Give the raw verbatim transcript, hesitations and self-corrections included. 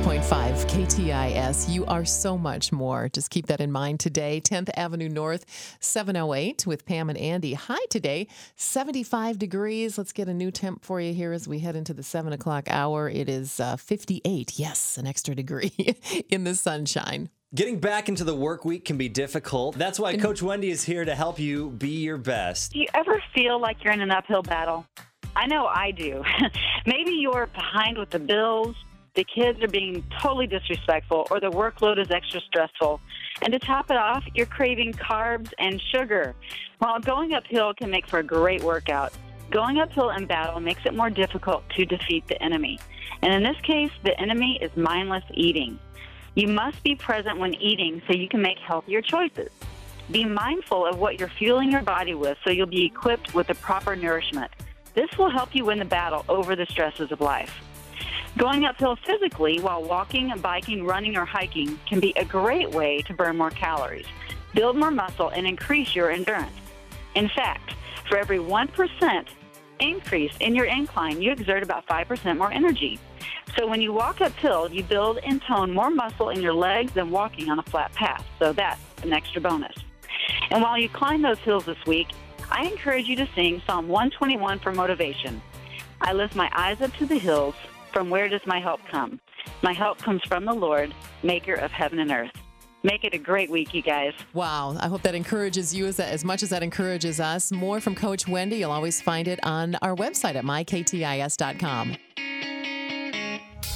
point five K T I S. You are so much more. Just keep that in mind today. tenth Avenue North, seven oh eight with Pam and Andy. High today, seventy-five degrees. Let's get a new temp for you here as we head into the seven o'clock hour. It is uh, fifty-eight. Yes, an extra degree in the sunshine. Getting back into the work week can be difficult. That's why Coach Wendy is here to help you be your best. Do you ever feel like you're in an uphill battle? I know I do. Maybe you're behind with the bills, the kids are being totally disrespectful, or the workload is extra stressful. And to top it off, you're craving carbs and sugar. While going uphill can make for a great workout, going uphill in battle makes it more difficult to defeat the enemy. And in this case, the enemy is mindless eating. You must be present when eating so you can make healthier choices. Be mindful of what you're fueling your body with so you'll be equipped with the proper nourishment. This will help you win the battle over the stresses of life. Going uphill physically while walking, biking, running, or hiking can be a great way to burn more calories, build more muscle, and increase your endurance. In fact, for every one percent increase in your incline, you exert about five percent more energy. So when you walk uphill, you build and tone more muscle in your legs than walking on a flat path. So that's an extra bonus. And while you climb those hills this week, I encourage you to sing Psalm one twenty-one for motivation. I lift my eyes up to the hills. From where does my help come? My help comes from the Lord, maker of heaven and earth. Make it a great week, you guys. Wow. I hope that encourages you as, as much as that encourages us. More from Coach Wendy. You'll always find it on our website at my k t i s dot com.